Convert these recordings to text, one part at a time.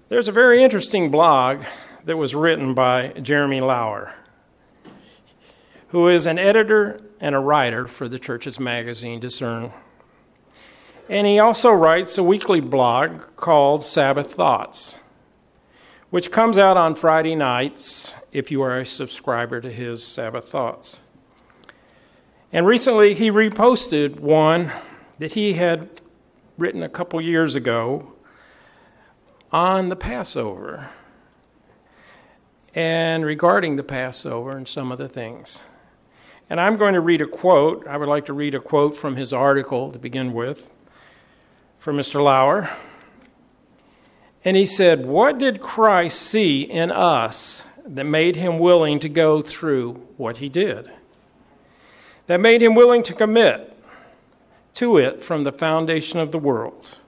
There's a very interesting blog that was written by Jeremy Lauer, who is an editor and a writer for the church's magazine, Discern. And he also writes a weekly blog called Sabbath Thoughts, which comes out on Friday nights if you are a subscriber to his Sabbath Thoughts. And recently he reposted one that he had written a couple years ago on the Passover and regarding the Passover and some of the things. And I'm going to read a quote. I would like to read a quote from his article to begin with, from Mr. Lauer. And he said, "What did Christ see in us that made him willing to go through what he did? That made him willing to commit to it from the foundation of the world?"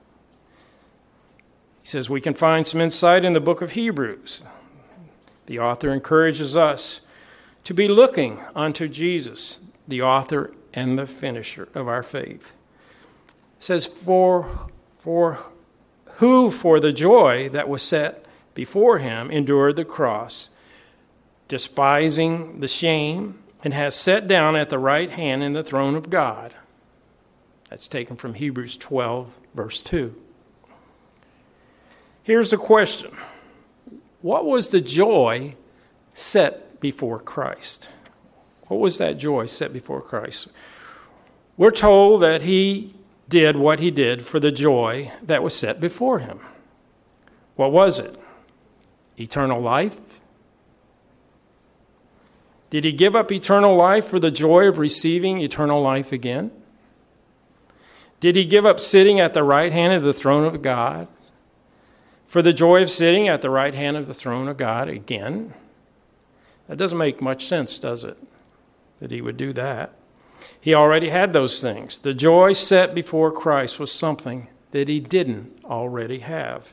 He says we can find some insight in the book of Hebrews. The author encourages us to be looking unto Jesus, the author and the finisher of our faith. It says, for who for the joy that was set before him endured the cross, despising the shame, and has sat down at the right hand in the throne of God. That's taken from Hebrews 12, verse 2. Here's the question. What was the joy set before Christ? What was that joy set before Christ? We're told that he did what he did for the joy that was set before him. What was it? Eternal life? Did he give up eternal life for the joy of receiving eternal life again? Did he give up sitting at the right hand of the throne of God for the joy of sitting at the right hand of the throne of God again? That doesn't make much sense, does it, that he would do that? He already had those things. The joy set before Christ was something that he didn't already have.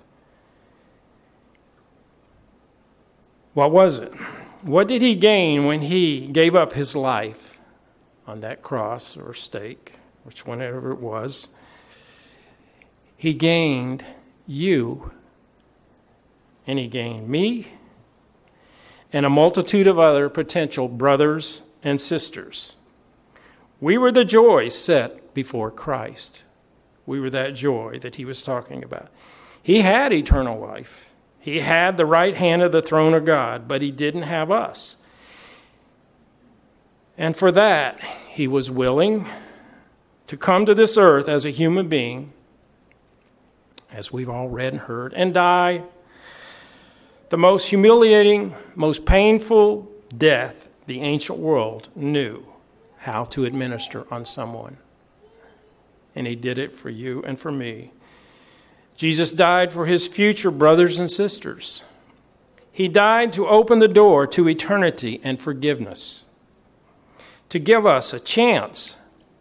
What was it? What did he gain when he gave up his life on that cross or stake, whenever it was? He gained you, and he gained me, and a multitude of other potential brothers and sisters. We were the joy set before Christ. We were that joy that he was talking about. He had eternal life. He had the right hand of the throne of God, but he didn't have us. And for that, he was willing to come to this earth as a human being, as we've all read and heard, and die the most humiliating, most painful death the ancient world knew how to administer on someone. And he did it for you and for me. Jesus died for his future brothers and sisters. He died to open the door to eternity and forgiveness, to give us a chance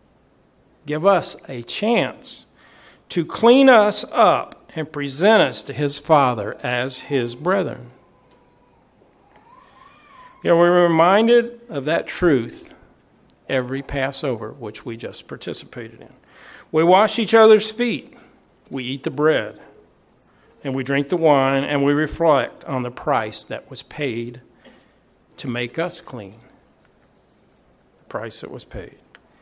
to clean us up and present us to his Father as his brethren. We're reminded of that truth every Passover, which we just participated in. We wash each other's feet. We eat the bread. And we drink the wine, and we reflect on the price that was paid to make us clean. The price that was paid.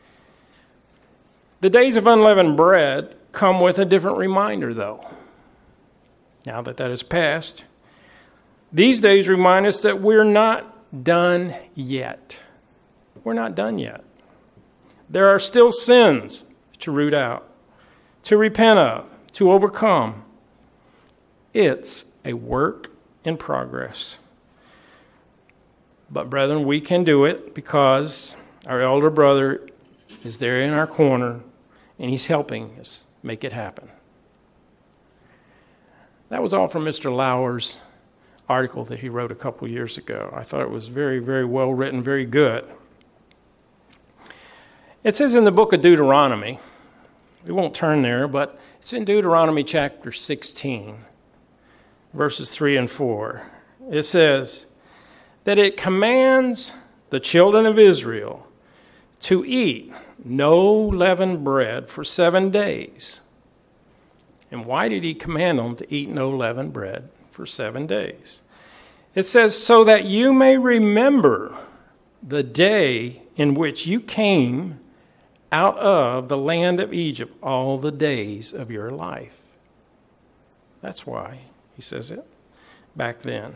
The days of unleavened bread come with a different reminder, though. Now that has passed, these days remind us that we're not done yet. We're not done yet. There are still sins to root out, to repent of, to overcome. It's a work in progress. But brethren, we can do it because our elder brother is there in our corner and he's helping us make it happen. That was all from Mr. Lauer's article that he wrote a couple years ago. I thought it was very, very well written, very good. It says in the book of Deuteronomy, we won't turn there, but it's in Deuteronomy chapter 16, verses 3 and 4. It says that it commands the children of Israel to eat no leavened bread for 7 days. And why did he command them to eat no leavened bread for 7 days. It says, so that you may remember the day in which you came out of the land of Egypt all the days of your life. That's why he says it back then.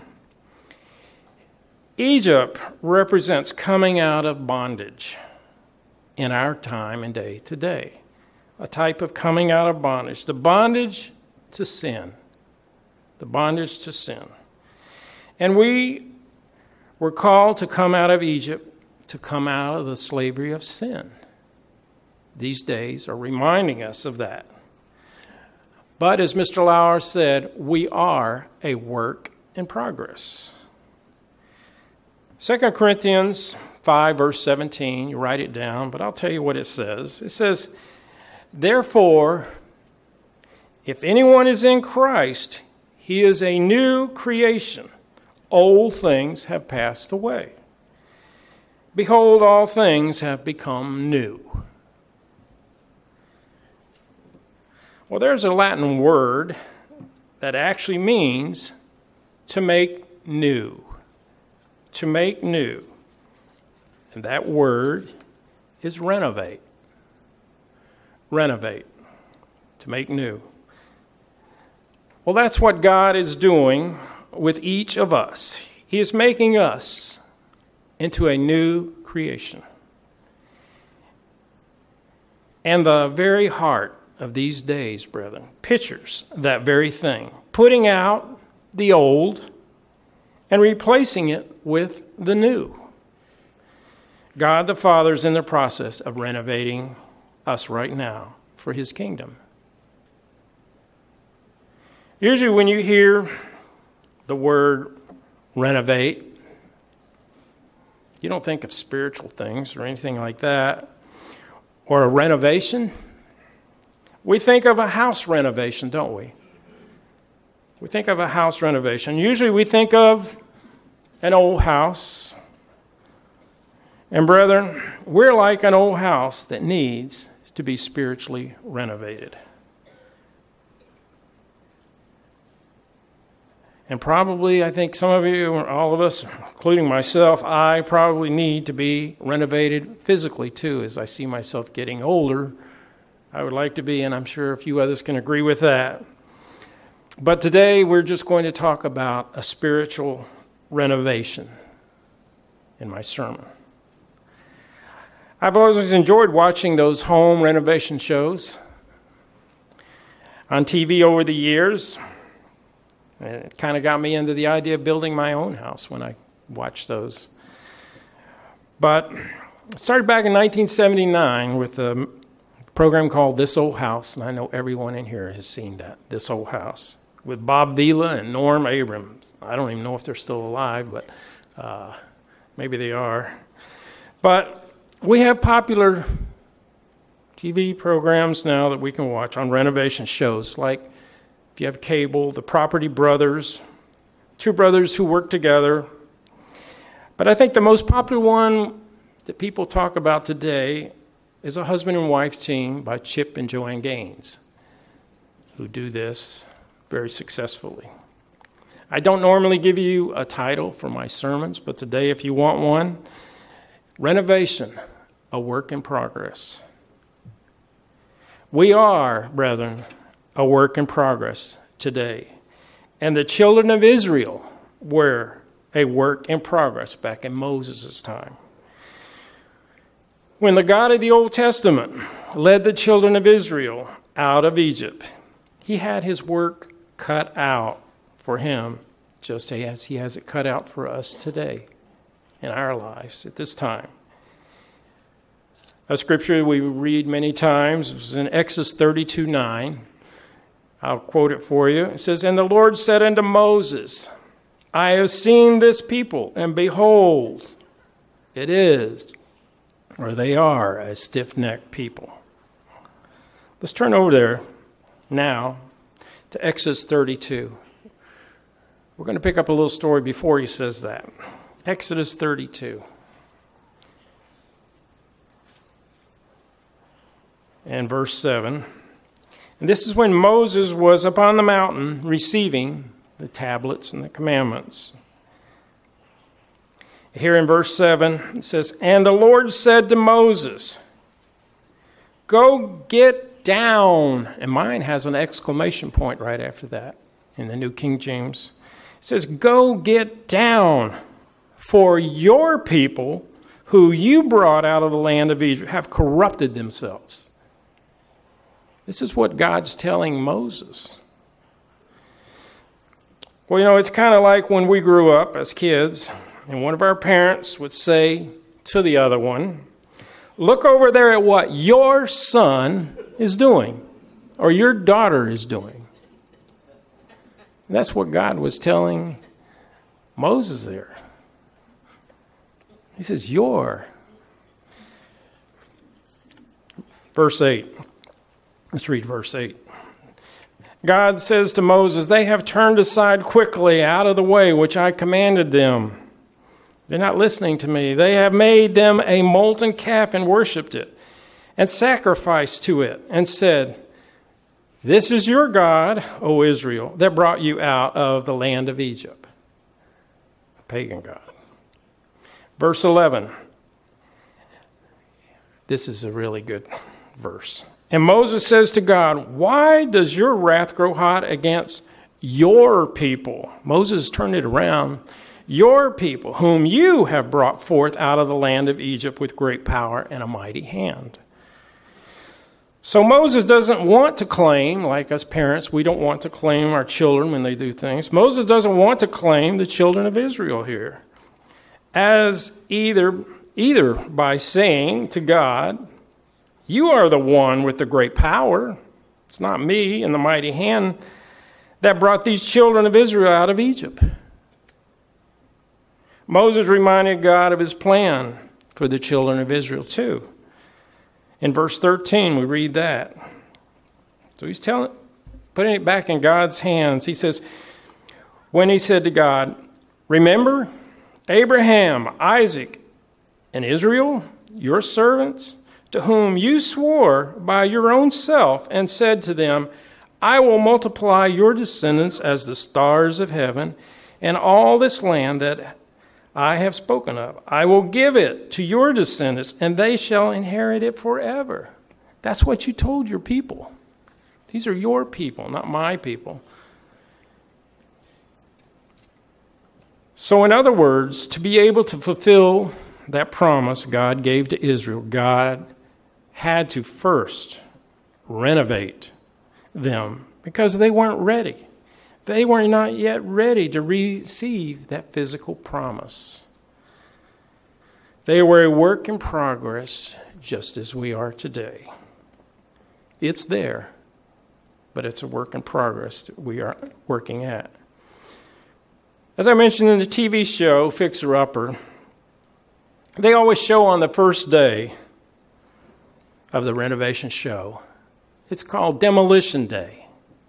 Egypt represents coming out of bondage in our time and day today. A type of coming out of bondage. The bondage to sin. The bondage to sin. And we were called to come out of Egypt, to come out of the slavery of sin. These days are reminding us of that. But as Mr. Lauer said, we are a work in progress. 2 Corinthians 5, verse 17, you write it down, but I'll tell you what it says. It says, therefore, if anyone is in Christ, he is a new creation. Old things have passed away. Behold, all things have become new. Well, there's a Latin word that actually means to make new. To make new. And that word is renovate. Renovate. To make new. Well, that's what God is doing with each of us. He is making us into a new creation. And the very heart of these days, brethren, pictures that very thing. Putting out the old and replacing it with the new. God the Father is in the process of renovating us right now for his kingdom. Usually when you hear the word renovate, you don't think of spiritual things or anything like that, or a renovation. We think of a house renovation, don't we? We think of a house renovation. Usually we think of an old house. And brethren, we're like an old house that needs to be spiritually renovated. And probably, I think some of you, all of us, including myself, I probably need to be renovated physically too, as I see myself getting older. I would like to be, and I'm sure a few others can agree with that. But today we're just going to talk about a spiritual renovation in my sermon. I've always enjoyed watching those home renovation shows on TV over the years. And it kind of got me into the idea of building my own house when I watched those. But it started back in 1979 with a program called This Old House, and I know everyone in here has seen that, This Old House, with Bob Vila and Norm Abrams. I don't even know if they're still alive, but maybe they are. But we have popular TV programs now that we can watch on renovation shows, like if you have cable, The Property Brothers, two brothers who work together. But I think the most popular one that people talk about today is a husband and wife team by Chip and Joanne Gaines, who do this very successfully. I don't normally give you a title for my sermons, but today, if you want one, Renovation, a Work in Progress. We are, brethren, a work in progress today. And the children of Israel were a work in progress back in Moses' time. When the God of the Old Testament led the children of Israel out of Egypt, he had his work cut out for him, just as he has it cut out for us today in our lives at this time. A scripture we read many times is in Exodus 32:9. I'll quote it for you. It says, "And the Lord said unto Moses, I have seen this people, and behold, it is, or they are, a stiff-necked people." Let's turn over there now to Exodus 32. We're going to pick up a little story before he says that. Exodus 32. And verse 7. And this is when Moses was upon the mountain receiving the tablets and the commandments. Here in verse 7, it says, "And the Lord said to Moses, go get down." And mine has an exclamation point right after that in the New King James. It says, "Go get down, for your people who you brought out of the land of Egypt have corrupted themselves." This is what God's telling Moses. Well, it's kind of like when we grew up as kids, and one of our parents would say to the other one, "Look over there at what your son is doing, or your daughter is doing." And that's what God was telling Moses there. He says, "Your." Verse 8. Let's read verse 8. God says to Moses, "They have turned aside quickly out of the way which I commanded them." They're not listening to me. "They have made them a molten calf and worshipped it, and sacrificed to it, and said, 'This is your God, O Israel, that brought you out of the land of Egypt.'" A pagan God. Verse 11. This is a really good verse. "And Moses says to God, 'Why does your wrath grow hot against your people?'" Moses turned it around. "Your people, whom you have brought forth out of the land of Egypt with great power and a mighty hand." So Moses doesn't want to claim, like us parents, we don't want to claim our children when they do things. Moses doesn't want to claim the children of Israel here as either by saying to God, "You are the one with the great power. It's not me and the mighty hand that brought these children of Israel out of Egypt." Moses reminded God of his plan for the children of Israel too. In verse 13, we read that. So he's putting it back in God's hands. He says, when he said to God, "Remember Abraham, Isaac, and Israel, your servants, to whom you swore by your own self and said to them, 'I will multiply your descendants as the stars of heaven, and all this land that I have spoken of, I will give it to your descendants, and they shall inherit it forever.'" That's what you told your people. These are your people, not my people. So in other words, to be able to fulfill that promise God gave to Israel, God had to first renovate them because they weren't ready. They were not yet ready to receive that physical promise. They were a work in progress, just as we are today. It's there, but it's a work in progress that we are working at. As I mentioned in the TV show, Fixer Upper, they always show on the first day of the renovation show. It's called Demolition Day.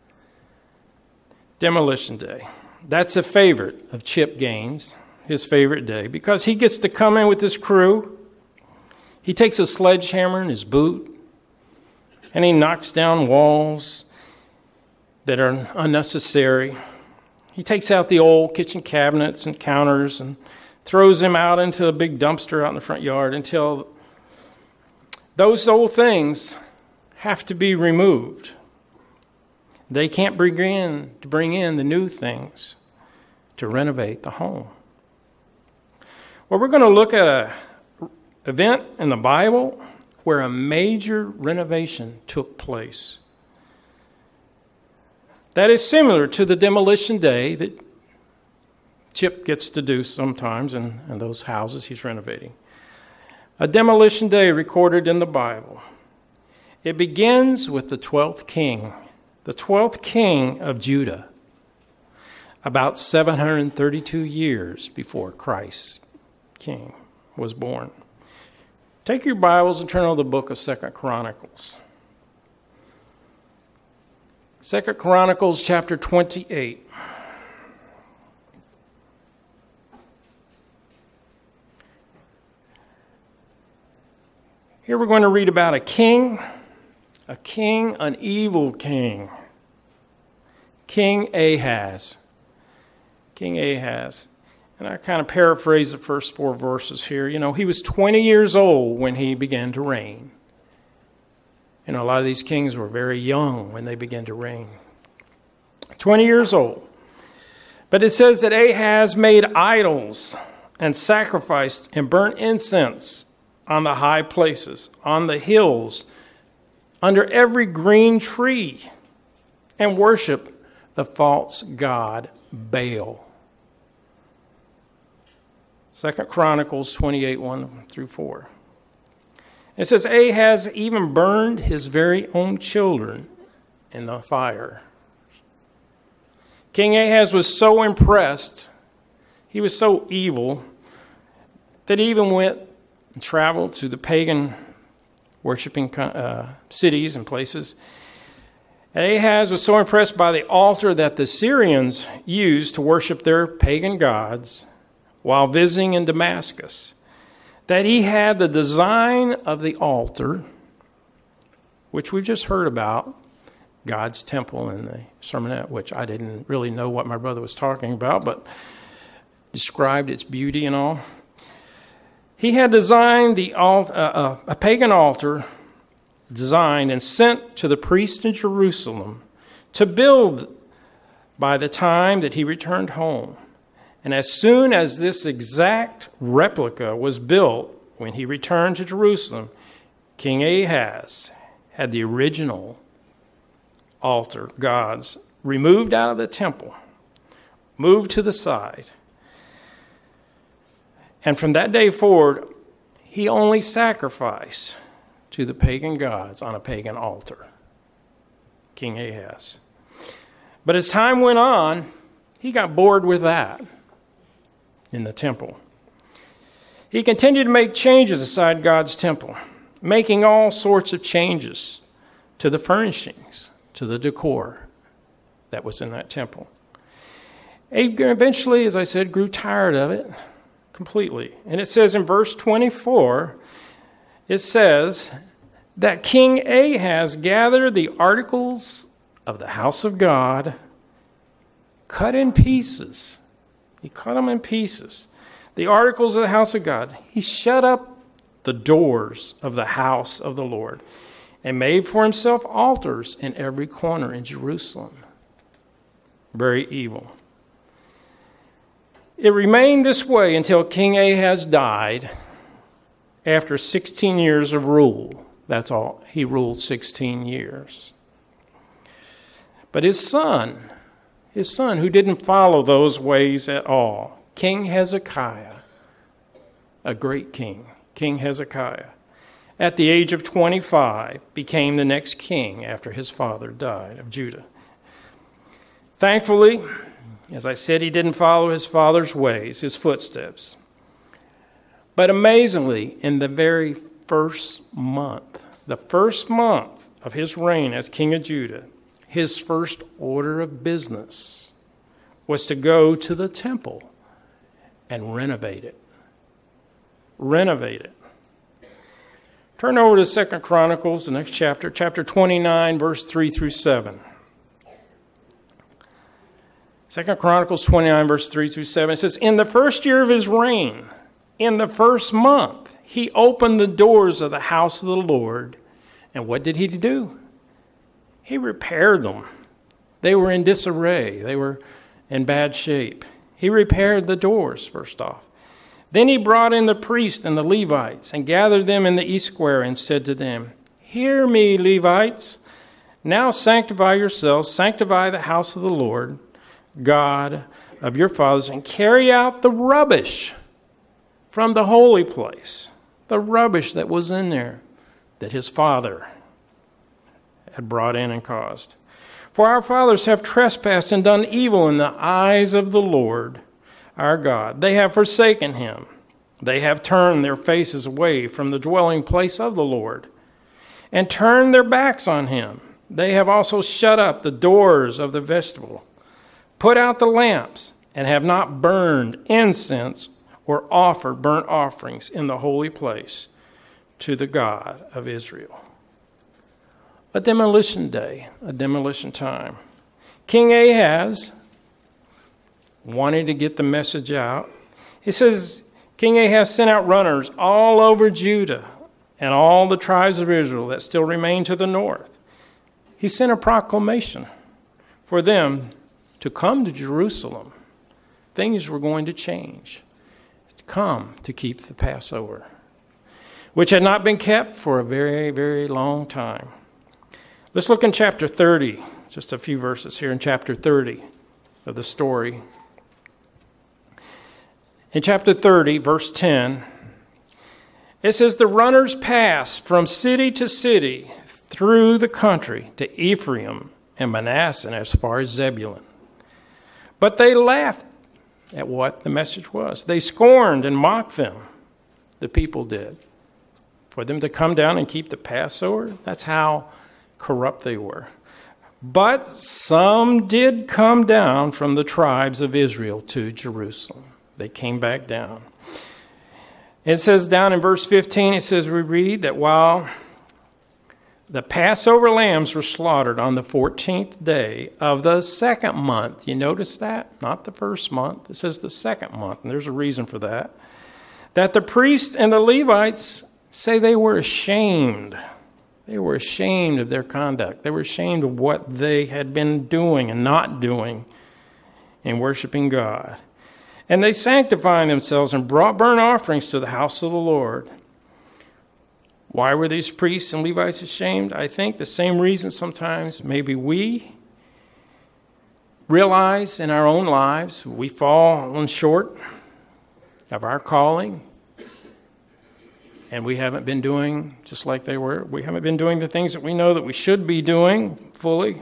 Demolition Day. That's a favorite of Chip Gaines, his favorite day, because he gets to come in with his crew. He takes a sledgehammer in his boot, and he knocks down walls that are unnecessary. He takes out the old kitchen cabinets and counters and throws them out into a big dumpster out in the front yard until those old things have to be removed. They can't bring in the new things to renovate the home. Well, we're going to look at an event in the Bible where a major renovation took place. That is similar to the demolition day that Chip gets to do sometimes in those houses he's renovating. A demolition day recorded in the Bible. It begins with the 12th king of Judah, about 732 years before Christ King was born. Take your Bibles and turn to the book of 2 Chronicles. 2 Chronicles chapter 28. Here we're going to read about an evil king, King Ahaz. King Ahaz. And I kind of paraphrase the first 4 verses here. He was 20 years old when he began to reign. A lot of these kings were very young when they began to reign. 20 years old. But it says that Ahaz made idols and sacrificed and burnt incense on the high places, on the hills, under every green tree, and worshiped the false god Baal. 2 Chronicles 28, 1 through 4. It says, Ahaz even burned his very own children in the fire. King Ahaz was so impressed, he was so evil, that he even went and traveled to the pagan worshiping cities and places. Ahaz was so impressed by the altar that the Syrians used to worship their pagan gods while visiting in Damascus, that he had the design of the altar, which we've just heard about, God's temple in the sermonette, which I didn't really know what my brother was talking about, but described its beauty and all. He had designed a pagan altar, designed and sent to the priest in Jerusalem to build by the time that he returned home. And as soon as this exact replica was built, when he returned to Jerusalem, King Ahaz had the original altar gods removed out of the temple, moved to the side. And from that day forward, he only sacrificed to the pagan gods on a pagan altar. King Ahaz. But as time went on, he got bored with that in the temple. He continued to make changes inside God's temple, making all sorts of changes to the furnishings, to the decor that was in that temple. Eventually, as I said, grew tired of it completely. And it says in verse 24, it says that King Ahaz gathered the articles of the house of God, cut in pieces. He cut them in pieces. The articles of the house of God. He shut up the doors of the house of the Lord and made for himself altars in every corner in Jerusalem. Very evil. It remained this way until King Ahaz died after 16 years of rule. That's all. He ruled 16 years. But his son, who didn't follow those ways at all, King Hezekiah, a great king, King Hezekiah, at the age of 25, became the next king after his father died of Judah. Thankfully, as I said, he didn't follow his father's ways, his footsteps. But amazingly, in the very first month of his reign as king of Judah, his first order of business was to go to the temple and renovate it. Renovate it. Turn over to 2 Chronicles, the next chapter, chapter 29, verse 3 through 7. 2 Chronicles 29, verse 3 through 7, it says, in the first year of his reign, in the first month, he opened the doors of the house of the Lord. And what did he do? He repaired them. They were in disarray. They were in bad shape. He repaired the doors, first off. Then he brought in the priests and the Levites and gathered them in the east square and said to them, hear me, Levites. Now sanctify yourselves, sanctify the house of the Lord, God of your fathers, and carry out the rubbish from the holy place, the rubbish that was in there that his father had brought in and caused. For our fathers have trespassed and done evil in the eyes of the Lord our God. They have forsaken him. They have turned their faces away from the dwelling place of the Lord and turned their backs on him. They have also shut up the doors of the vestibule, put out the lamps, and have not burned incense or offered burnt offerings in the holy place to the God of Israel. A demolition day, a demolition time. King Ahaz wanting to get the message out. It says, King Ahaz sent out runners all over Judah and all the tribes of Israel that still remained to the north. He sent a proclamation for them to come to Jerusalem. Things were going to change. Come to keep the Passover, which had not been kept for a very, very long time. Let's look in chapter 30, just a few verses here in chapter 30 of the story. In chapter 30, verse 10, it says, the runners passed from city to city through the country to Ephraim and Manasseh and as far as Zebulun. But they laughed at what the message was. They scorned and mocked them, the people did. For them to come down and keep the Passover, that's how corrupt they were. But some did come down from the tribes of Israel to Jerusalem. They came back down. It says down in verse 15, it says, we read that while the Passover lambs were slaughtered on the 14th day of the second month. You notice that? Not the first month. It says the second month, and there's a reason for that. That the priests and the Levites say they were ashamed. They were ashamed of their conduct. They were ashamed of what they had been doing and not doing in worshiping God. And they sanctified themselves and brought burnt offerings to the house of the Lord. Why were these priests and Levites ashamed? I think the same reason sometimes maybe we realize in our own lives we fall short of our calling. And we haven't been doing just like they were. We haven't been doing the things that we know that we should be doing fully.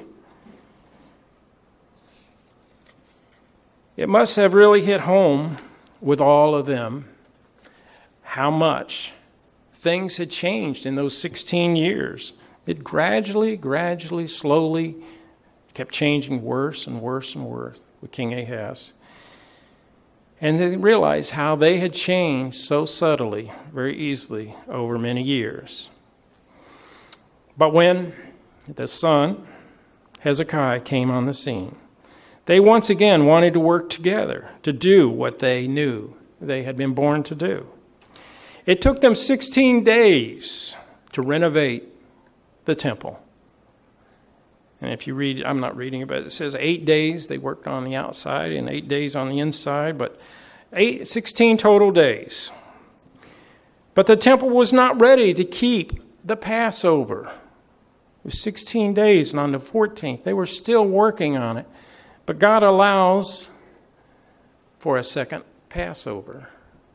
It must have really hit home with all of them how much things had changed in those 16 years. It gradually, slowly kept changing worse and worse and worse with King Ahaz. And they realized how they had changed so subtly, very easily, over many years. But when the son, Hezekiah, came on the scene, they once again wanted to work together to do what they knew they had been born to do. It took them 16 days to renovate the temple. And if you read, I'm not reading it, but it says 8 days they worked on the outside and 8 days on the inside, but 16 total days. But the temple was not ready to keep the Passover. It was 16 days, and on the 14th, they were still working on it. But God allows for a second Passover.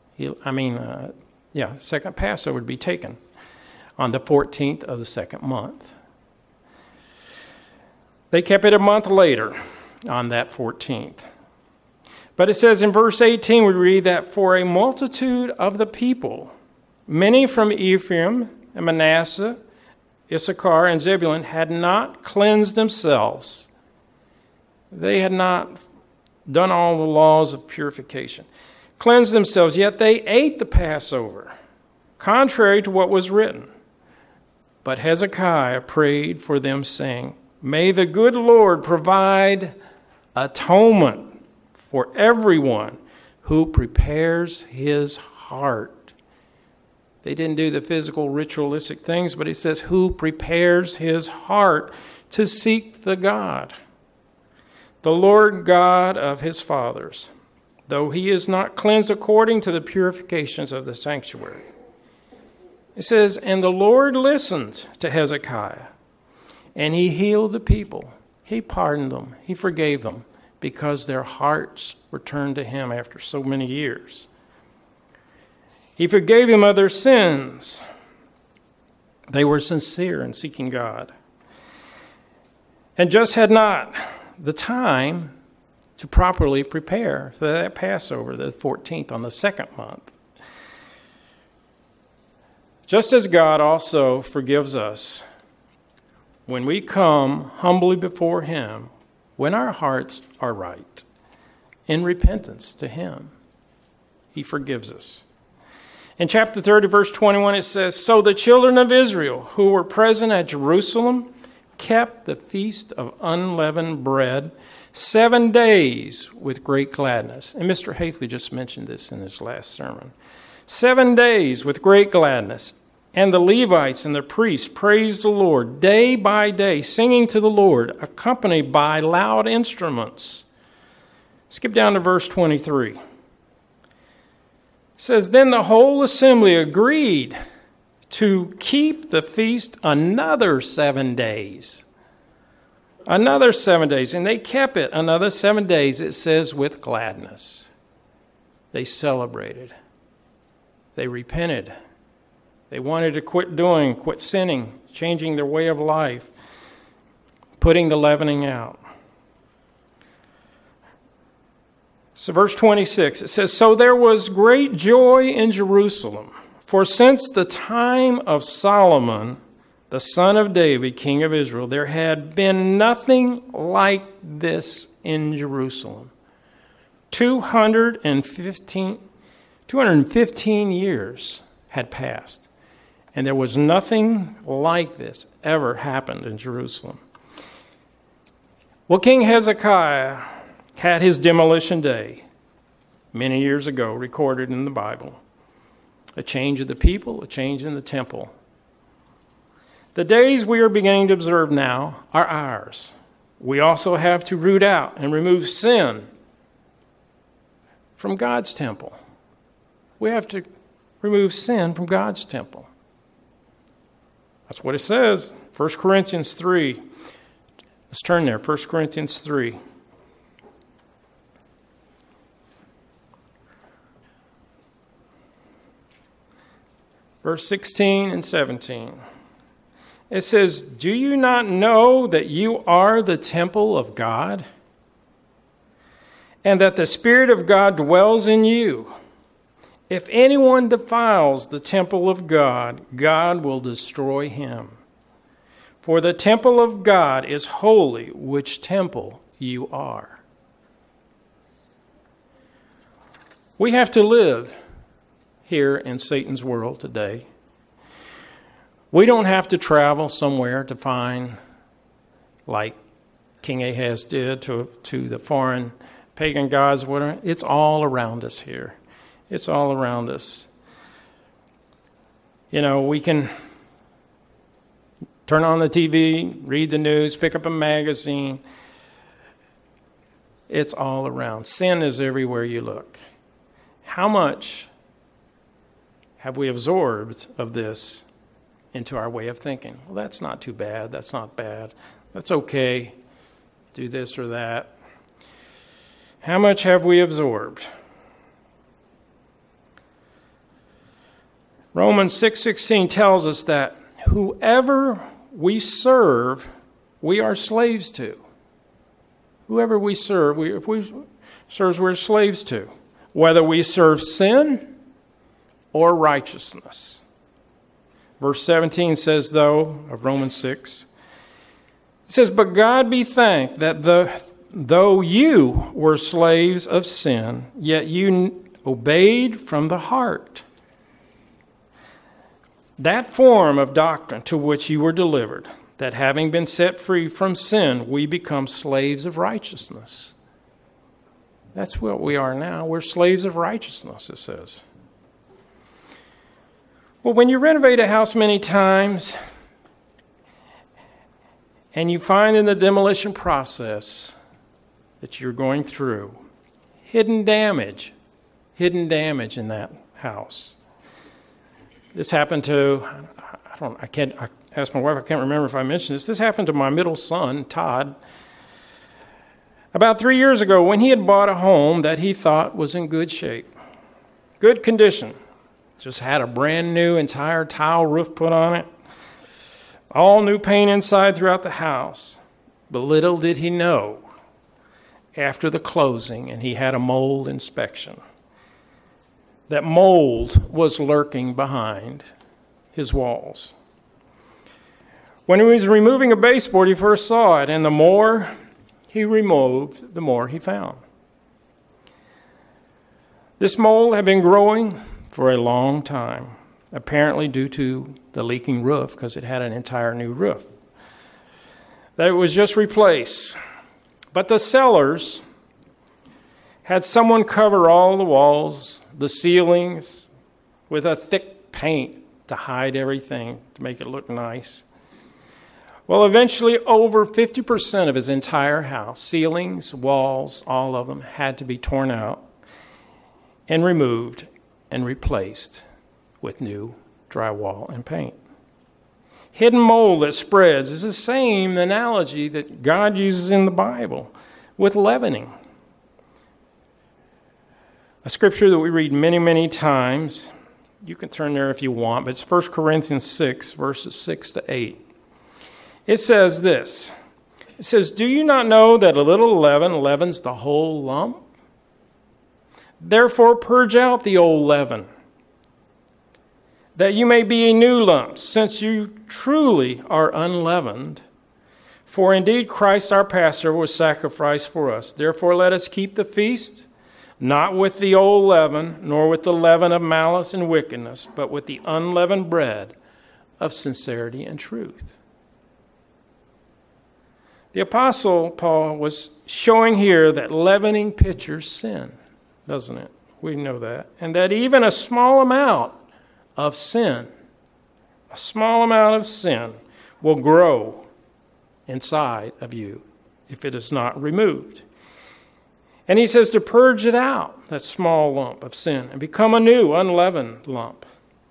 Second Passover would be taken on the 14th of the second month. They kept it a month later on that 14th. But it says in verse 18, we read that for a multitude of the people, many from Ephraim and Manasseh, Issachar and Zebulun, had not cleansed themselves. They had not done all the laws of purification. Cleansed themselves, yet they ate the Passover, contrary to what was written. But Hezekiah prayed for them, saying, "May the good Lord provide atonement for everyone who prepares his heart." They didn't do the physical ritualistic things, but it says, who prepares his heart to seek the God, the Lord God of his fathers, though he is not cleansed according to the purifications of the sanctuary. It says, and the Lord listened to Hezekiah, and he healed the people. He pardoned them. He forgave them because their hearts were turned to him after so many years. He forgave them of their sins. They were sincere in seeking God, and just had not the time to properly prepare for that Passover, the 14th on the second month. Just as God also forgives us when we come humbly before him, when our hearts are right, in repentance to him, he forgives us. In chapter 30, verse 21, it says, so the children of Israel who were present at Jerusalem kept the feast of unleavened bread 7 days with great gladness. And Mr. Hafley just mentioned this in his last sermon. 7 days with great gladness. And the Levites and the priests praised the Lord day by day, singing to the Lord, accompanied by loud instruments. Skip down to verse 23. It says, Then the whole assembly agreed to keep the feast another 7 days. Another 7 days. And they kept it another 7 days, it says, with gladness. They celebrated. They repented. They wanted to quit sinning, changing their way of life, putting the leavening out. So verse 26, it says, So there was great joy in Jerusalem, for since the time of Solomon, the son of David, king of Israel, there had been nothing like this in Jerusalem. 215 years had passed. And there was nothing like this ever happened in Jerusalem. Well, King Hezekiah had his demolition day many years ago, recorded in the Bible. A change of the people, a change in the temple. The days we are beginning to observe now are ours. We also have to root out and remove sin from God's temple. We have to remove sin from God's temple. That's what it says. 1 Corinthians 3. Let's turn there. 1 Corinthians 3. Verse 16 and 17. It says, Do you not know that you are the temple of God, and that the Spirit of God dwells in you? If anyone defiles the temple of God, God will destroy him. For the temple of God is holy, which temple you are. We have to live here in Satan's world today. We don't have to travel somewhere to find, like King Ahaz did, to the foreign pagan gods. Whatever. It's all around us here. It's all around us. You know, we can turn on the TV, read the news, pick up a magazine. It's all around. Sin is everywhere you look. How much have we absorbed of this into our way of thinking? Well, that's not too bad. That's not bad. That's okay. Do this or that. How much have we absorbed? Romans 6:16 tells us that whoever we serve, we are slaves to. Whoever we serve, if we serve, we're slaves to. Whether we serve sin or righteousness. Verse 17 says, though, of Romans 6, it says, But God be thanked that though you were slaves of sin, yet you obeyed from the heart that form of doctrine to which you were delivered, that having been set free from sin, we become slaves of righteousness. That's what we are now. We're slaves of righteousness, it says. Well, when you renovate a house many times, and you find in the demolition process that you're going through hidden damage in that house. This happened to, I asked my wife, I can't remember if I mentioned this. This happened to my middle son, Todd, about 3 years ago when he had bought a home that he thought was in good shape, good condition. Just had a brand new entire tile roof put on it, all new paint inside throughout the house. But little did he know, after the closing, and he had a mold inspection, that mold was lurking behind his walls. When he was removing a baseboard, he first saw it, and the more he removed, the more he found. This mold had been growing for a long time, apparently due to the leaking roof, because it had an entire new roof that was just replaced. But the sellers had someone cover all the walls, the ceilings, with a thick paint to hide everything, to make it look nice. Well, eventually over 50% of his entire house, ceilings, walls, all of them, had to be torn out and removed and replaced with new drywall and paint. Hidden mold that spreads is the same analogy that God uses in the Bible with leavening. A scripture that we read many, many times. You can turn there if you want, but it's 1 Corinthians 6, verses 6 to 8. It says this. It says, "Do you not know that a little leaven leavens the whole lump? Therefore purge out the old leaven, that you may be a new lump, since you truly are unleavened. For indeed Christ our Passover was sacrificed for us. Therefore let us keep the feast, not with the old leaven, nor with the leaven of malice and wickedness, but with the unleavened bread of sincerity and truth." The Apostle Paul was showing here that leavening pictures sin, doesn't it? We know that. And that even a small amount of sin will grow inside of you if it is not removed. And he says to purge it out, that small lump of sin, and become a new, unleavened lump.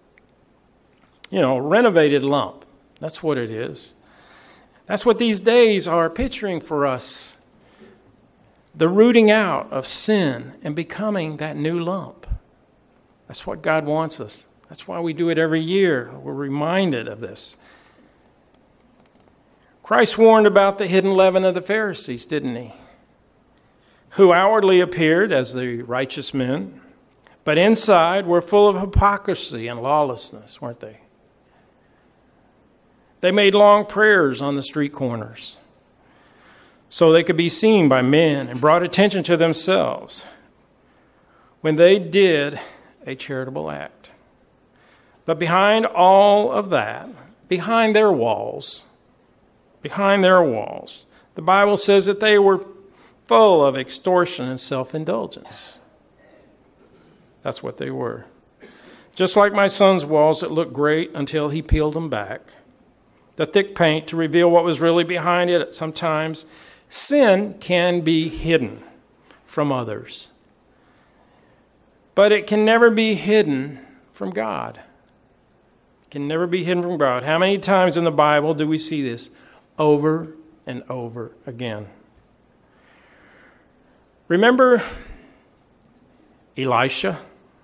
Renovated lump. That's what it is. That's what these days are picturing for us. The rooting out of sin and becoming that new lump. That's what God wants us. That's why we do it every year. We're reminded of this. Christ warned about the hidden leaven of the Pharisees, didn't he? Who outwardly appeared as the righteous men, but inside were full of hypocrisy and lawlessness, weren't they? They made long prayers on the street corners so they could be seen by men and brought attention to themselves when they did a charitable act. But behind all of that, behind their walls, the Bible says that they were full of extortion and self-indulgence. That's what they were. Just like my son's walls that looked great until he peeled them back. The thick paint to reveal what was really behind it. Sometimes sin can be hidden from others. But it can never be hidden from God. It can never be hidden from God. How many times in the Bible do we see this? Over and over again. Remember Elisha?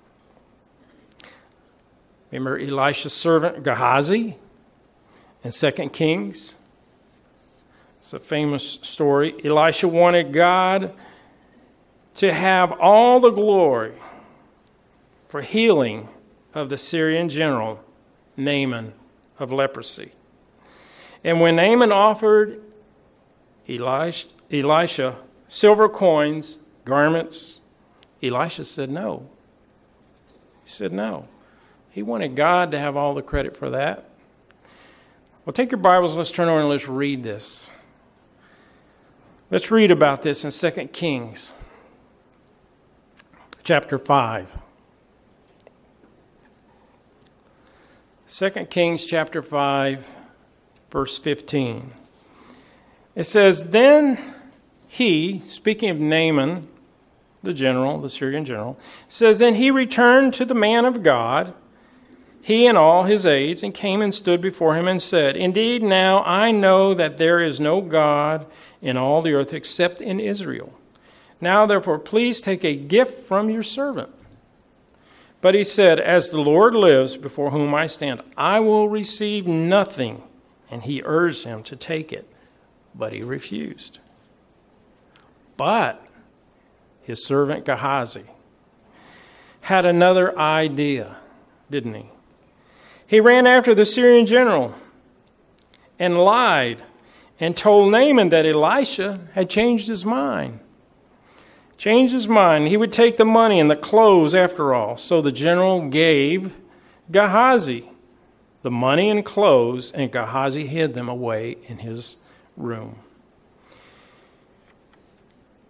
Remember Elisha's servant Gehazi in 2 Kings? It's a famous story. Elisha wanted God to have all the glory for healing of the Syrian general Naaman of leprosy. And when Naaman offered Elisha silver coins, garments, Elisha said no. He said no. He wanted God to have all the credit for that. Well, take your Bibles, let's turn over and let's read this. Let's read about this in 2 Kings chapter 5. 2 Kings chapter 5, verse 15. It says, "Then he," speaking of Naaman, the general, the Syrian general, says, "Then he returned to the man of God, he and all his aides, and came and stood before him and said, 'Indeed, now I know that there is no God in all the earth except in Israel. Now, therefore, please take a gift from your servant.' But he said, 'As the Lord lives, before whom I stand, I will receive nothing.' And he urged him to take it, but he refused. But his servant Gehazi had another idea, didn't he? He ran after the Syrian general and lied and told Naaman that Elisha had changed his mind. He would take the money and the clothes after all. So the general gave Gehazi the money and clothes, and Gehazi hid them away in his room."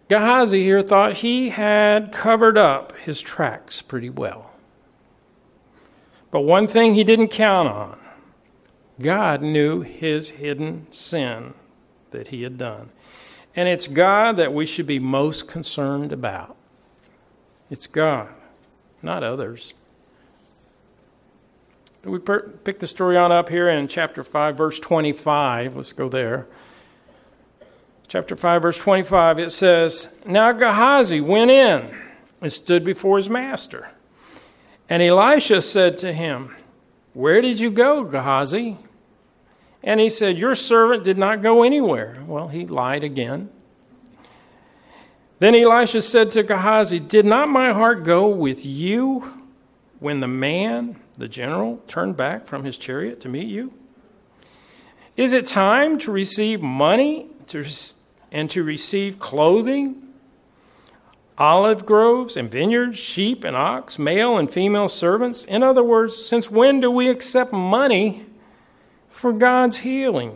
Gehazi here thought he had covered up his tracks pretty well. But one thing he didn't count on, God knew his hidden sin that he had done. And it's God that we should be most concerned about. It's God, not others. We pick the story on up here in chapter 5, verse 25. Let's go there. Chapter 5, verse 25, it says, Now Gehazi went in and stood before his master. And Elisha said to him, Where did you go, Gehazi? And he said, Your servant did not go anywhere. Well, he lied again. Then Elisha said to Gehazi, Did not my heart go with you when the man, the general, turned back from his chariot to meet you? Is it time to receive money and to receive clothing, olive groves and vineyards, sheep and ox, male and female servants? In other words, since when do we accept money for God's healing?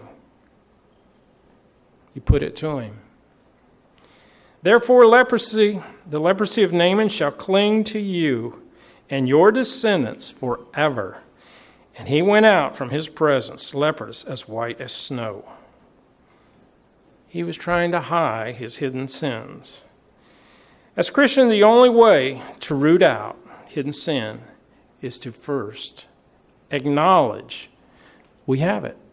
He put it to him. Therefore, the leprosy of Naaman shall cling to you and your descendants forever. And he went out from his presence, leprous, as white as snow. He was trying to hide his hidden sins. As Christians, the only way to root out hidden sin is to first acknowledge we have it.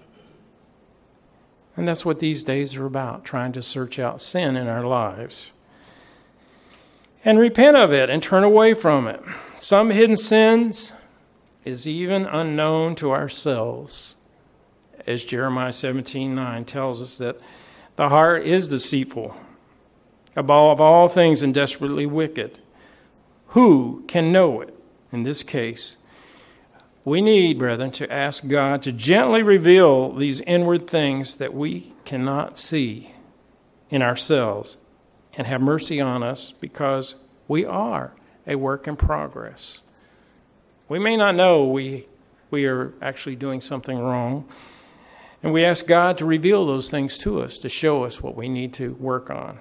And that's what these days are about, trying to search out sin in our lives. And repent of it and turn away from it. Some hidden sins is even unknown to ourselves. As Jeremiah 17:9 tells us that the heart is deceitful, above all things, and desperately wicked. Who can know it? In this case, we need, brethren, to ask God to gently reveal these inward things that we cannot see in ourselves and have mercy on us, because we are a work in progress. We may not know we are actually doing something wrong, and we ask God to reveal those things to us, to show us what we need to work on.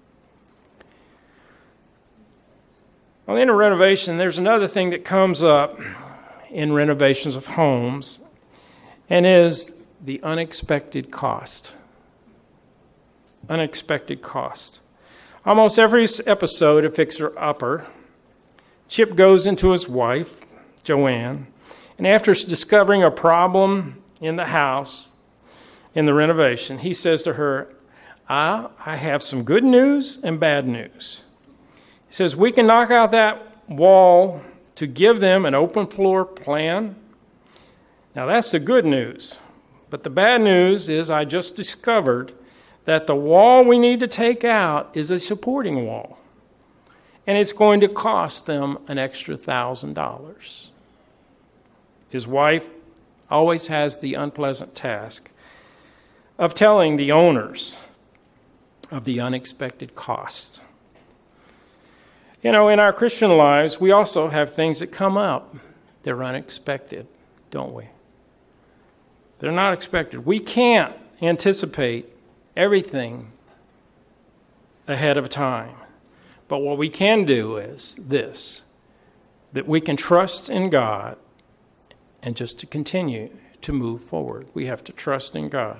Well, in a renovation, there's another thing that comes up in renovations of homes, and is the unexpected cost. Unexpected cost. Almost every episode of Fixer Upper, Chip goes into his wife, Joanne, and after discovering a problem in the house, in the renovation, he says to her, I have some good news and bad news. He says, we can knock out that wall to give them an open floor plan. Now that's the good news. But the bad news is I just discovered that the wall we need to take out is a supporting wall. And it's going to cost them an extra $1,000. His wife always has the unpleasant task of telling the owners of the unexpected cost. You know, in our Christian lives, we also have things that come up. They're unexpected, don't we? They're not expected. We can't anticipate everything ahead of time. But what we can do is this, that we can trust in God and just to continue to move forward. We have to trust in God.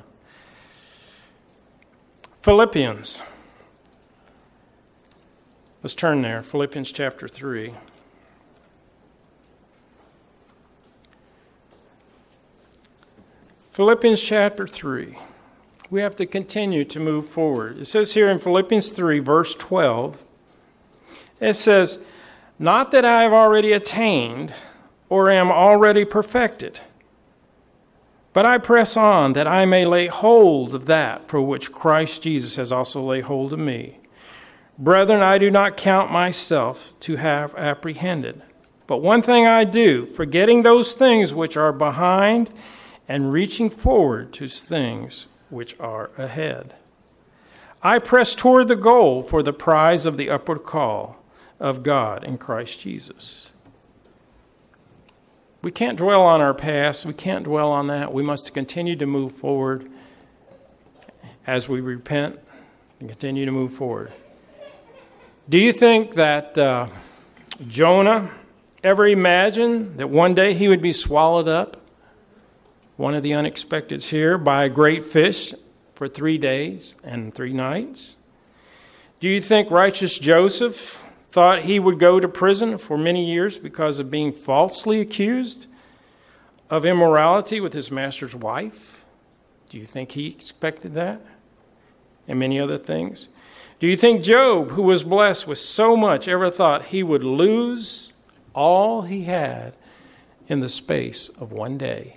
Philippians. Let's turn there. Philippians chapter 3. Philippians chapter 3. We have to continue to move forward. It says here in Philippians 3, verse 12, it says, not that I have already attained or am already perfected, but I press on that I may lay hold of that for which Christ Jesus has also laid hold of me. Brethren, I do not count myself to have apprehended. But one thing I do, forgetting those things which are behind and reaching forward to things which are ahead. I press toward the goal for the prize of the upward call of God in Christ Jesus. We can't dwell on our past. We can't dwell on that. We must continue to move forward as we repent and continue to move forward. Do you think that Jonah ever imagined that one day he would be swallowed up, one of the unexpecteds here, by a great fish for 3 days and 3 nights? Do you think righteous Joseph thought he would go to prison for many years because of being falsely accused of immorality with his master's wife? Do you think he expected that? And many other things. Do you think Job, who was blessed with so much, ever thought he would lose all he had in the space of one day?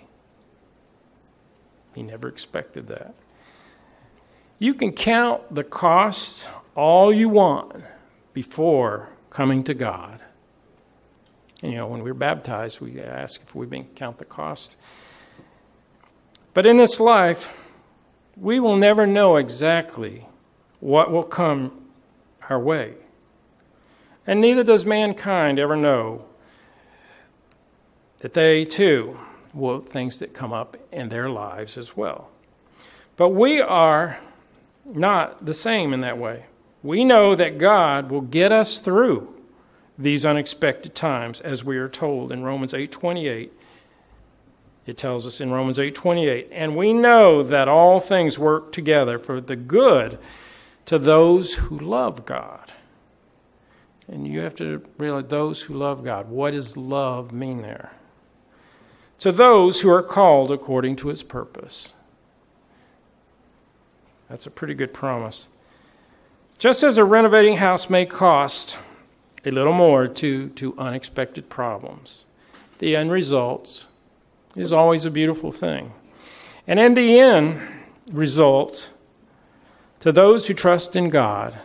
He never expected that. You can count the cost all you want before coming to God. And when we're baptized, we ask if we can count the cost. But in this life, we will never know exactly what will come our way. And neither does mankind ever know that they too will have things that come up in their lives as well. But we are not the same in that way. We know that God will get us through these unexpected times, as we are told in Romans 8:28. It tells us in Romans 8:28, and we know that all things work together for the good to those who love God. And you have to realize those who love God. What does love mean there? To those who are called according to his purpose. That's a pretty good promise. Just as a renovating house may cost a little more to unexpected problems, the end result is always a beautiful thing. And in the end result, to those who trust in God,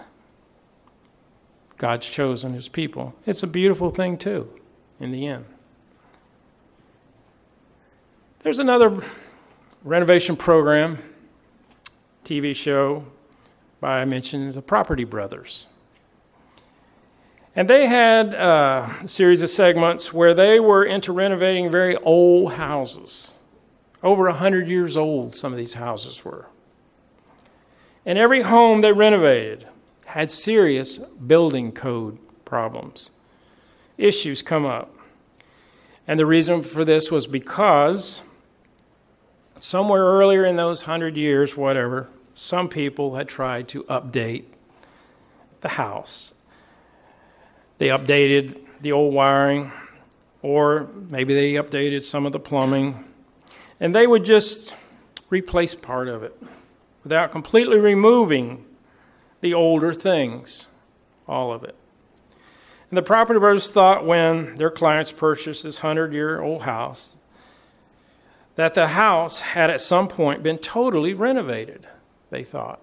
God's chosen his people, it's a beautiful thing too, in the end. There's another renovation program, TV show, I mentioned the Property Brothers. And they had a series of segments where they were into renovating very old houses. Over 100 years old, some of these houses were. And every home they renovated had serious building code problems. Issues come up. And the reason for this was because somewhere earlier in those 100 years, whatever, some people had tried to update the house. They updated the old wiring, or maybe they updated some of the plumbing, and they would just replace part of it without completely removing the older things, all of it. And the Property Brothers thought when their clients purchased this 100-year-old house that the house had at some point been totally renovated, they thought.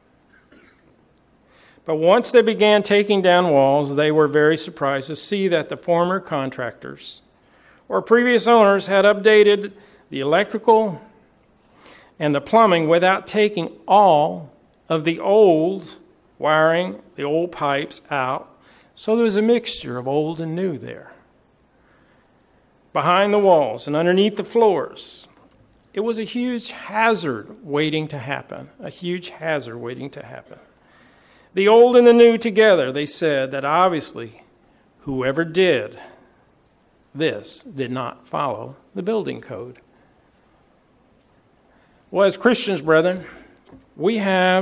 But once they began taking down walls, they were very surprised to see that the former contractors or previous owners had updated the electrical and the plumbing without taking all of the old wiring, the old pipes out. So there was a mixture of old and new there. Behind the walls and underneath the floors, it was a huge hazard waiting to happen, a huge hazard waiting to happen. The old and the new together, they said that obviously whoever did this did not follow the building code. Well, as Christians, brethren, we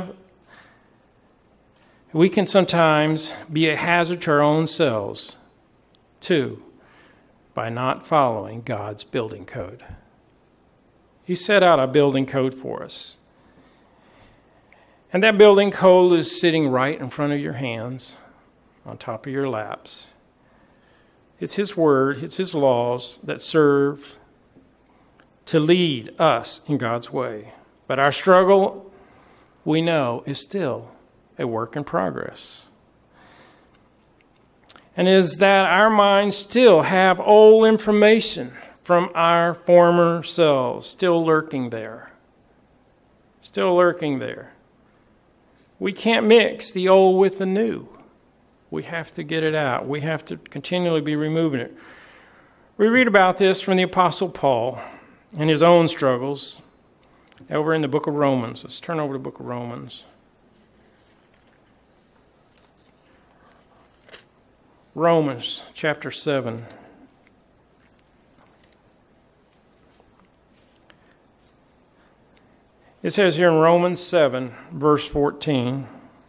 can sometimes be a hazard to our own selves, too, by not following God's building code. He set out a building code for us. And that building code is sitting right in front of your hands, on top of your laps. It's His Word, it's His laws that serve to lead us in God's way. But our struggle, we know, is still a work in progress. And is that our minds still have old information from our former selves still lurking there. Still lurking there. We can't mix the old with the new. We have to get it out. We have to continually be removing it. We read about this from the Apostle Paul and his own struggles over in the book of Romans. Let's turn over to the book of Romans. Romans chapter 7. It says here in Romans 7, verse 14,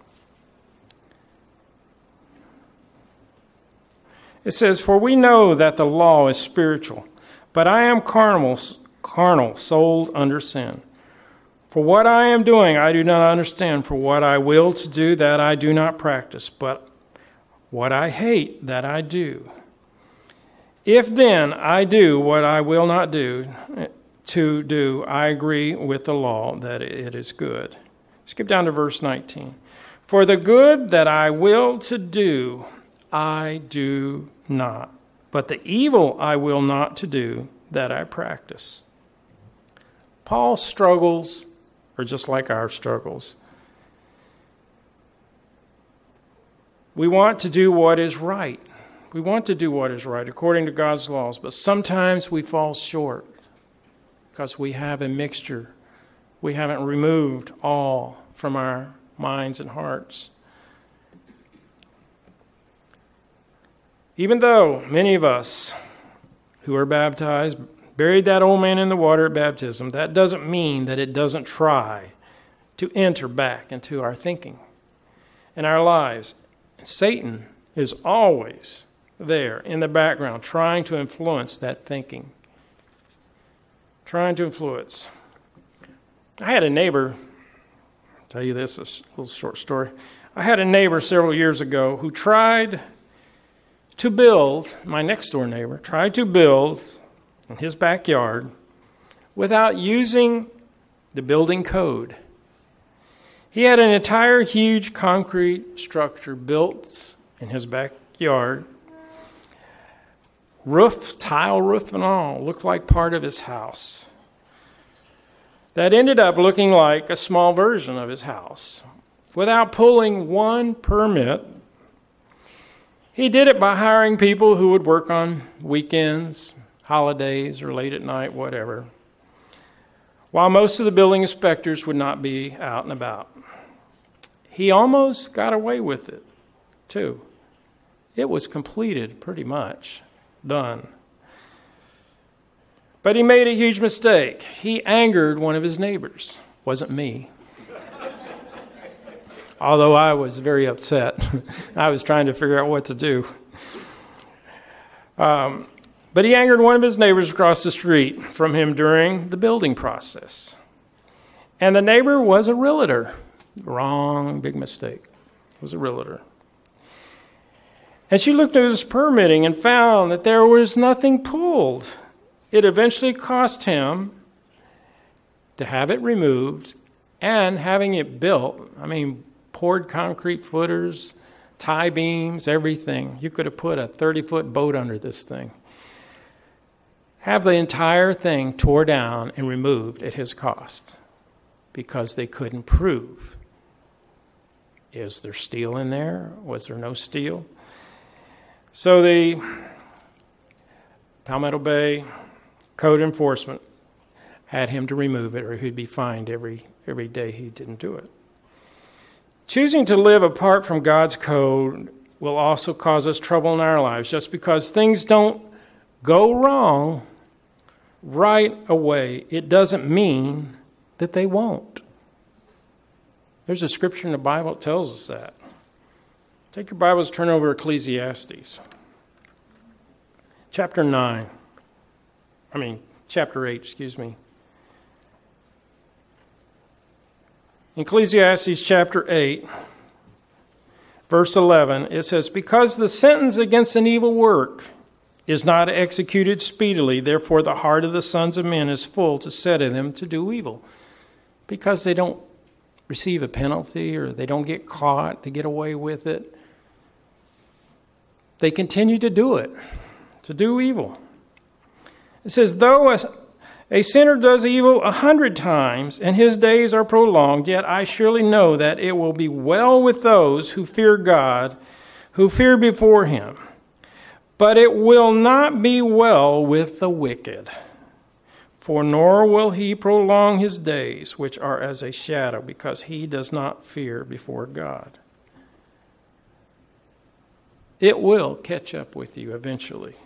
it says, "For we know that the law is spiritual, but I am carnal, sold under sin. For what I am doing I do not understand, for what I will to do that I do not practice, but what I hate that I do. If then I do what I will not do, I agree with the law that it is good." Skip down to verse 19. "For the good that I will to do, I do not, but the evil I will not to do, that I practice." Paul's struggles are just like our struggles. We want to do what is right. We want to do what is right according to God's laws, but sometimes we fall short because we have a mixture. We haven't removed all from our minds and hearts. Even though many of us who are baptized buried that old man in the water at baptism, that doesn't mean that it doesn't try to enter back into our thinking and our lives. Satan is always there in the background trying to influence that thinking. Trying to influence. I had a neighbor, I'll tell you this, a little short story. I had a neighbor several years ago who tried to build, my next door neighbor, tried to build in his backyard without using the building code. He had an entire huge concrete structure built in his backyard, roof, tile roof and all, looked like part of his house. That ended up looking like a small version of his house. Without pulling one permit, he did it by hiring people who would work on weekends, holidays, or late at night, whatever, while most of the building inspectors would not be out and about. He almost got away with it, too. It was completed, pretty much, done. But he made a huge mistake. He angered one of his neighbors. Wasn't me. Although I was very upset. I was trying to figure out what to do. But he angered one of his neighbors across the street from him during the building process. And the neighbor was a realtor. Wrong, big mistake. Was a realtor. And she looked at his permitting and found that there was nothing pulled. It eventually cost him to have it removed and having it built. Poured concrete footers, tie beams, everything. You could have put a 30-foot boat under this thing. Have the entire thing tore down and removed at his cost because they couldn't prove. Is there steel in there? Was there no steel? So the Palmetto Bay Code Enforcement had him to remove it, or he'd be fined every day he didn't do it. Choosing to live apart from God's code will also cause us trouble in our lives. Just because things don't go wrong right away, it doesn't mean that they won't. There's a scripture in the Bible that tells us that. Take your Bibles, turn over to Ecclesiastes. Chapter 8, In Ecclesiastes chapter 8, verse 11, it says, "Because the sentence against an evil work is not executed speedily, therefore the heart of the sons of men is full to set in them to do evil." Because they don't receive a penalty or they don't get caught, they get away with it. They continue to do it, to do evil. It says, "Though a sinner does evil 100 times, and his days are prolonged, yet I surely know that it will be well with those who fear God, who fear before him. But it will not be well with the wicked, for nor will he prolong his days, which are as a shadow, because he does not fear before God." It will catch up with you eventually.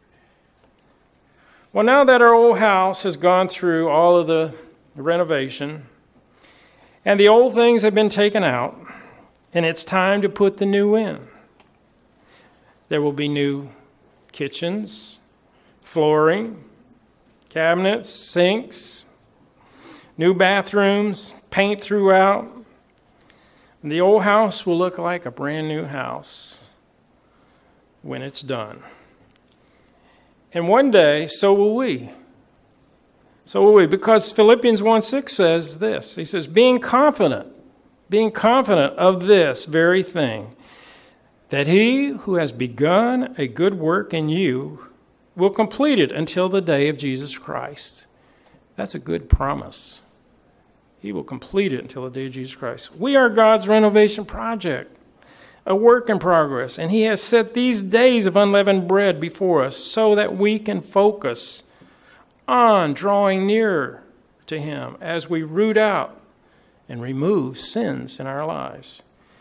Well, now that our old house has gone through all of the renovation, and the old things have been taken out, and it's time to put the new in. There will be new kitchens, flooring, cabinets, sinks, new bathrooms, paint throughout. And the old house will look like a brand new house when it's done. And one day, so will we. So will we, because Philippians 1:6 says this. He says, being confident of this very thing, that he who has begun a good work in you will complete it until the day of Jesus Christ. That's a good promise. He will complete it until the day of Jesus Christ. We are God's renovation project, a work in progress, and he has set these days of unleavened bread before us so that we can focus on drawing nearer to him as we root out and remove sins in our lives.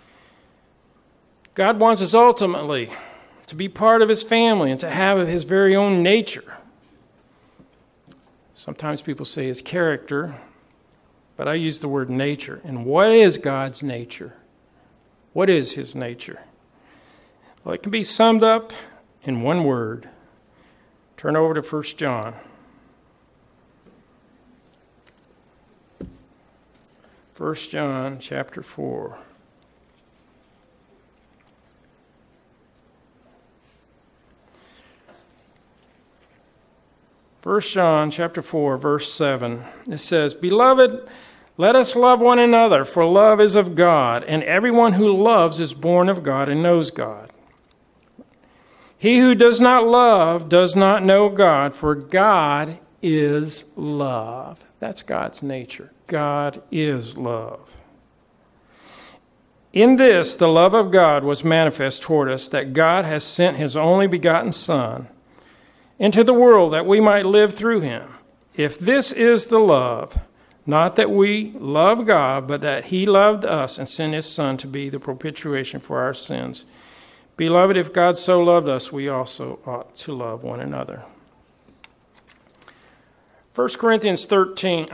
God wants us ultimately to be part of his family and to have his very own nature. Sometimes people say his character, but I use the word nature. And what is God's nature? What is his nature? Well, it can be summed up in one word. Turn over to 1 John. 1 John chapter 4. First John chapter 4, verse 7. It says, Beloved, let us love one another, for love is of God, and everyone who loves is born of God and knows God. He who does not love does not know God, for God is love. That's God's nature. God is love. In this, the love of God was manifest toward us, that God has sent his only begotten Son into the world that we might live through him. If this is the love, not that we love God, but that he loved us and sent his Son to be the propitiation for our sins. Beloved, if God so loved us, we also ought to love one another. 1 Corinthians 13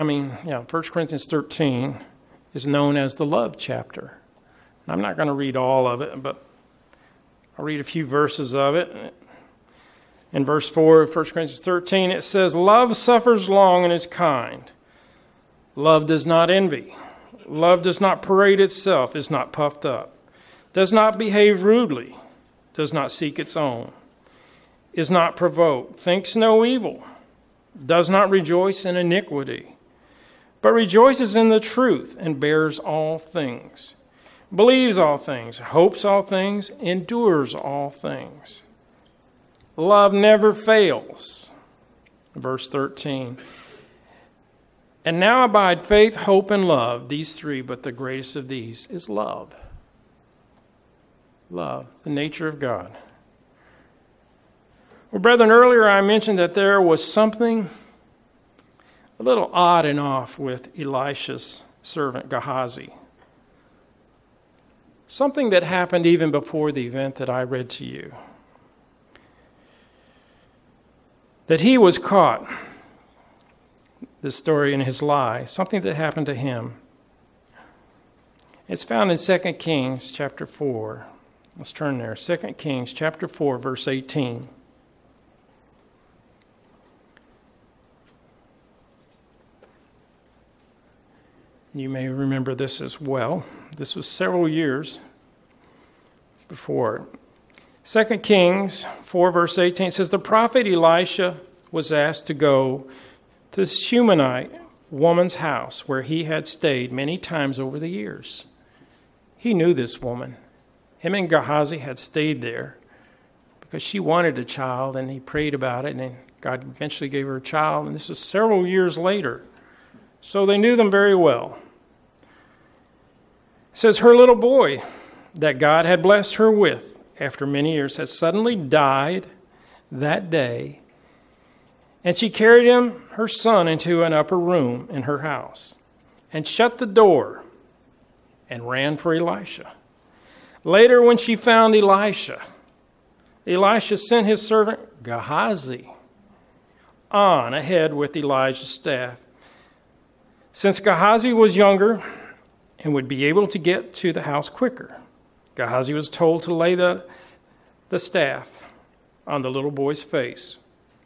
is known as the love chapter. I'm not going to read all of it, but I'll read a few verses of it. In verse 4 of 1 Corinthians 13, it says, Love suffers long and is kind. Love does not envy. Love does not parade itself, is not puffed up, does not behave rudely, does not seek its own, is not provoked, thinks no evil, does not rejoice in iniquity, but rejoices in the truth and bears all things, believes all things, hopes all things, endures all things. Love never fails. Verse 13. And now abide faith, hope, and love, these three, but the greatest of these is love. Love, the nature of God. Well, brethren, earlier I mentioned that there was something a little odd and off with Elisha's servant Gehazi. Something that happened even before the event that I read to you. That he was caught, this story in his lie, something that happened to him. It's found in 2 Kings chapter 4. Let's turn there. 2 Kings chapter 4, verse 18. You may remember this as well. This was several years before. 2 Kings 4, verse 18 says, The prophet Elisha was asked to go to the Shunammite woman's house where he had stayed many times over the years. He knew this woman. Him and Gehazi had stayed there because she wanted a child, and he prayed about it, and God eventually gave her a child, and this was several years later. So they knew them very well. It says her little boy that God had blessed her with after many years had suddenly died that day, and she carried him, her son, into an upper room in her house and shut the door and ran for Elisha. Later, when she found Elisha, Elisha sent his servant Gehazi on ahead with Elijah's staff. Since Gehazi was younger and would be able to get to the house quicker, Gehazi was told to lay the staff on the little boy's face.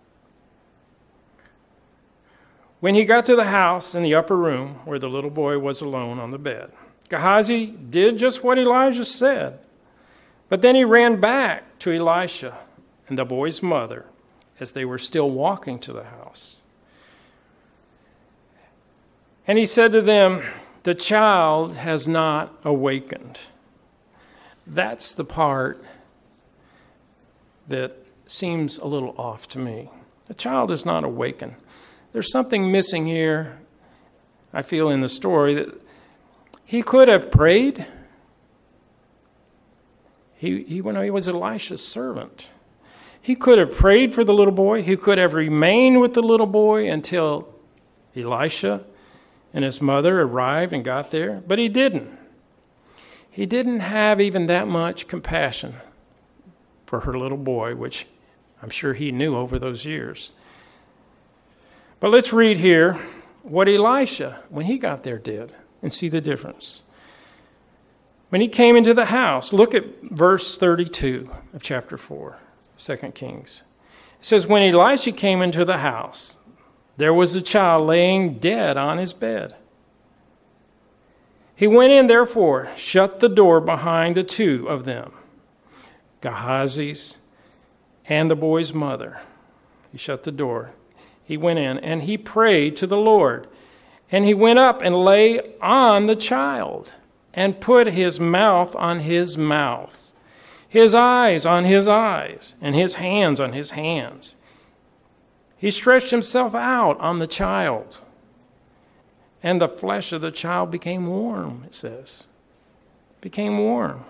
When he got to the house in the upper room where the little boy was alone on the bed, Gehazi did just what Elijah said. But then he ran back to Elisha and the boy's mother as they were still walking to the house. And he said to them, "The child has not awakened." That's the part that seems a little off to me. The child is not awakened. There's something missing here, I feel, in the story, that he could have prayed. He was Elisha's servant. He could have prayed for the little boy. He could have remained with the little boy until Elisha and his mother arrived and got there, but he didn't. He didn't have even that much compassion for her little boy, which I'm sure he knew over those years. But let's read here what Elisha, when he got there, did and see the difference. When he came into the house, look at verse 32 of chapter 4, 2 Kings. It says, "When Elisha came into the house, there was a child laying dead on his bed. He went in, therefore, shut the door behind the two of them, Gehazi's and the boy's mother." He shut the door. He went in and he prayed to the Lord. And he went up and lay on the child and put his mouth on his mouth, his eyes on his eyes, and his hands on his hands. He stretched himself out on the child, and the flesh of the child became warm, it says. Became warm.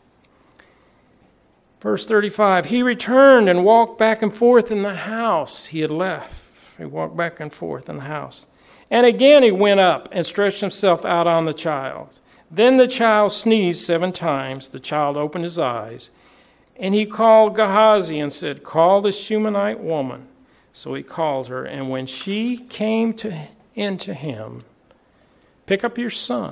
Verse 35, he returned and walked back and forth in the house he had left. He walked back and forth in the house. And again he went up and stretched himself out on the child. Then the child sneezed 7 times. The child opened his eyes, and he called Gehazi and said, "Call the Shunammite woman." So he called her, and when she came into him, "Pick up your son."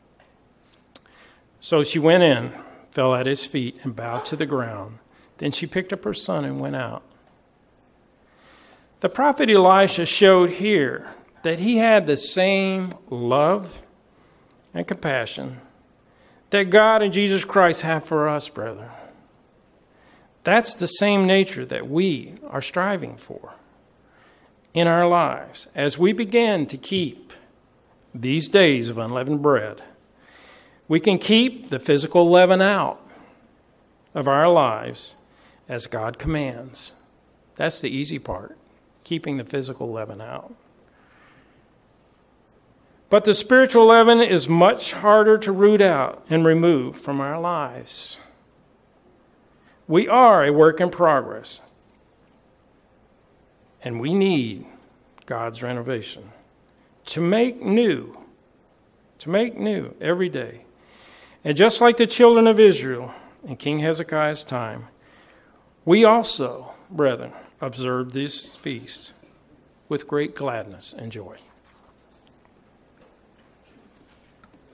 So she went in, fell at his feet, and bowed to the ground. Then she picked up her son and went out. The prophet Elisha showed here that he had the same love and compassion that God and Jesus Christ have for us, brethren. That's the same nature that we are striving for in our lives as we begin to keep these days of unleavened bread. We can keep the physical leaven out of our lives as God commands. That's the easy part, keeping the physical leaven out. But the spiritual leaven is much harder to root out and remove from our lives. We are a work in progress, and we need God's renovation to make new every day. And just like the children of Israel in King Hezekiah's time, we also, brethren, observe these feasts with great gladness and joy.